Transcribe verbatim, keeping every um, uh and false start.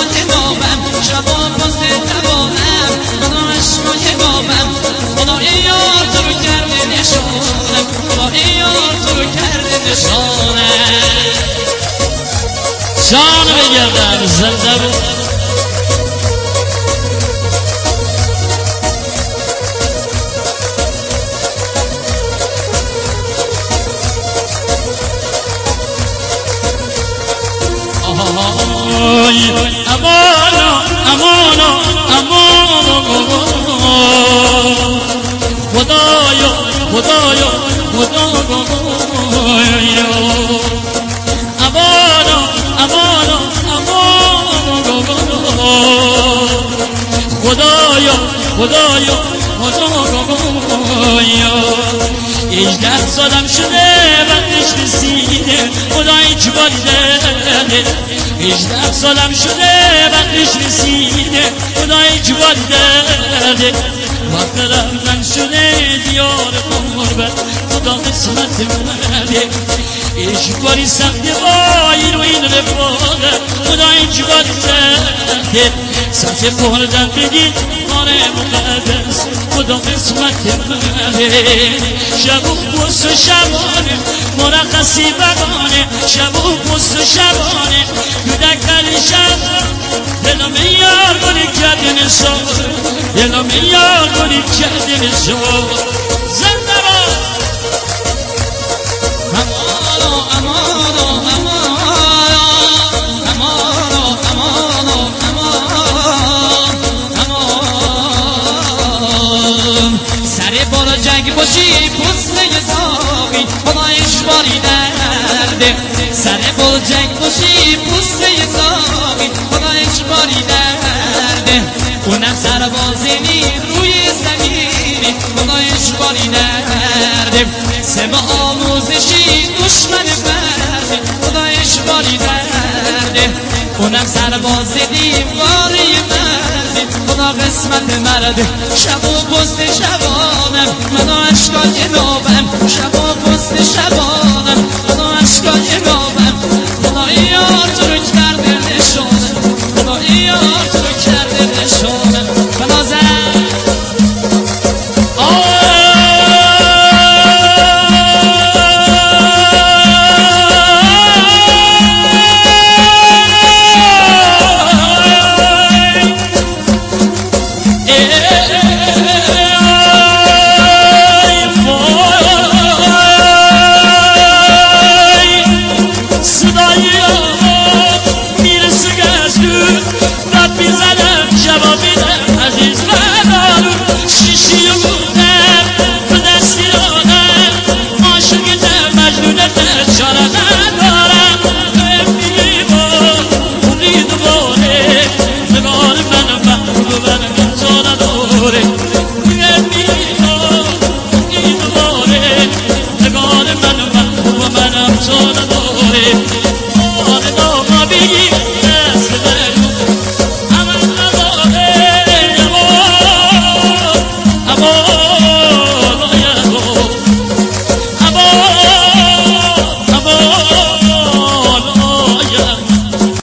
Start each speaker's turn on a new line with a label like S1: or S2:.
S1: عشقای بابم شب و پست جوانم خدا عشقای بابم خدا ای یار تو رو کرده نشانم خدا ای یار تو رو کرده نشانم
S2: جان بگردم زنده بود امانو امانو امانو خدایا خدایا خدایا امانو امانو امانو خدایا خدایا خدایا هجده سالم شده وقتش رسیده خدای که بالیده هجده سالم شده وقتش رسیده خدای که بالیده وقت رفتن شده دیار قربت خدا قسمت منه اشکاری سخت وای رو این رفاقه خدای که بالیده سطح خوردن بگید ماره مقدس خدا قسمت منه شب و پس و شبانه مرخصی بگانه شب و پس و شبانه یودک دلی شب دلم یار گلی کرده نشان دلم یار گلی کرده نشان زنده با
S1: امانو امانو امانو امانو امانو امان سر بالا جنگ باشی پسته زاقی خدایش باری درده سر بالا جنگ باشی پسته زاقی خدایش باری درده اونم سربازینی روی زمینی خدایش باری درده سبا آموزشی دشمن بردی خدایش باری درده اونم سرباز دیواری مردی خدا قسمت مرده شب و پست شبانم منو عشقای بابم شب و پست شبانم منو عشقای بابم